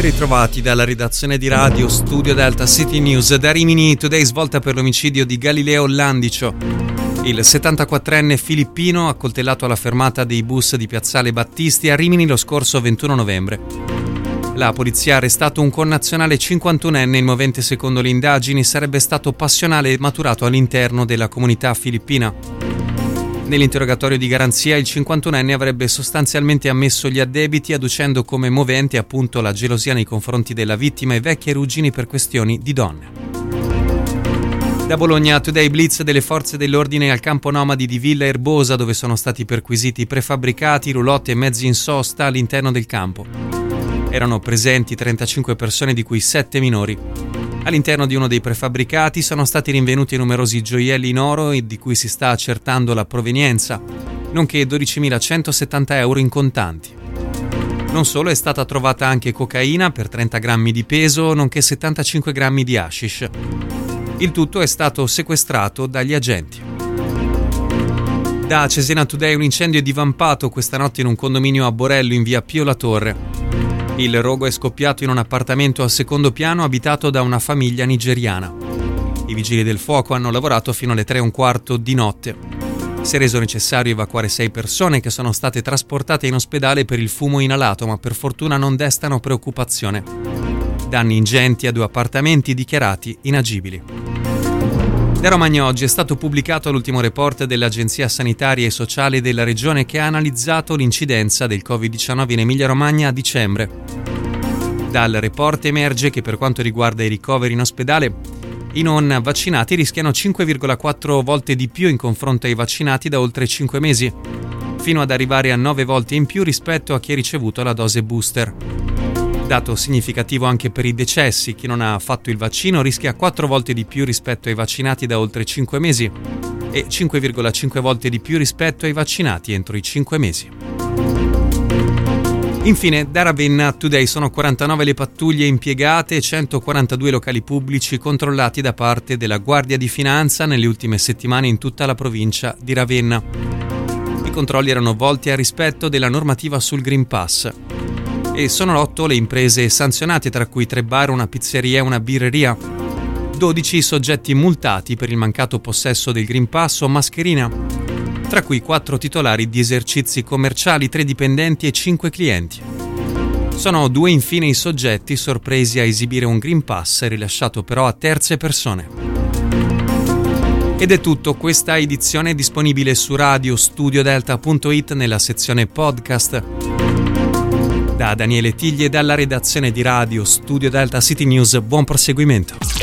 ritrovati dalla redazione di Radio Studio Delta City News. Da Rimini Today svolta per l'omicidio di Galileo Landicio. Il 74enne filippino accoltellato alla fermata dei bus di Piazzale Battisti a Rimini lo scorso 21 novembre. La polizia ha arrestato un connazionale 51enne, il movente secondo le indagini sarebbe stato passionale e maturato all'interno della comunità filippina. Nell'interrogatorio di garanzia il 51enne avrebbe sostanzialmente ammesso gli addebiti, adducendo come movente appunto la gelosia nei confronti della vittima e vecchie ruggini per questioni di donne. Da Bologna, Today Blitz delle forze dell'ordine al campo nomadi di Villa Erbosa, dove sono stati perquisiti prefabbricati, roulotte e mezzi in sosta all'interno del campo. Erano presenti 35 persone, di cui 7 minori. All'interno di uno dei prefabbricati sono stati rinvenuti numerosi gioielli in oro e di cui si sta accertando la provenienza, nonché 12.170 euro in contanti. Non solo, è stata trovata anche cocaina per 30 grammi di peso, nonché 75 grammi di hashish. Il tutto è stato sequestrato dagli agenti. Da Cesena Today un incendio è divampato questa notte in un condominio a Borello in via Pio La Torre. Il rogo è scoppiato in un appartamento al secondo piano abitato da una famiglia nigeriana. I vigili del fuoco hanno lavorato fino alle 3:15 di notte. Si è reso necessario evacuare 6 persone che sono state trasportate in ospedale per il fumo inalato, ma per fortuna non destano preoccupazione. Danni ingenti a 2 appartamenti dichiarati inagibili. Da Romagna oggi è stato pubblicato l'ultimo report dell'Agenzia Sanitaria e Sociale della Regione che ha analizzato l'incidenza del Covid-19 in Emilia-Romagna a dicembre. Dal report emerge che per quanto riguarda i ricoveri in ospedale, i non vaccinati rischiano 5,4 volte di più in confronto ai vaccinati da oltre 5 mesi, fino ad arrivare a 9 volte in più rispetto a chi ha ricevuto la dose booster. Dato significativo anche per i decessi. Chi non ha fatto il vaccino rischia 4 volte di più rispetto ai vaccinati da oltre 5 mesi e 5,5 volte di più rispetto ai vaccinati entro i 5 mesi. Infine, da Ravenna Today sono 49 le pattuglie impiegate e 142 locali pubblici controllati da parte della Guardia di Finanza nelle ultime settimane in tutta la provincia di Ravenna. I controlli erano volti al rispetto della normativa sul Green Pass. E sono 8 le imprese sanzionate, tra cui 3 bar, una pizzeria e una birreria. 12 soggetti multati per il mancato possesso del Green Pass o mascherina, tra cui 4 titolari di esercizi commerciali, 3 dipendenti e 5 clienti. Sono 2 infine i soggetti sorpresi a esibire un Green Pass rilasciato però a terze persone. Ed è tutto, questa edizione è disponibile su radiostudiodelta.it nella sezione podcast. Da Daniele Tigli e dalla redazione di Radio Studio Delta City News, buon proseguimento.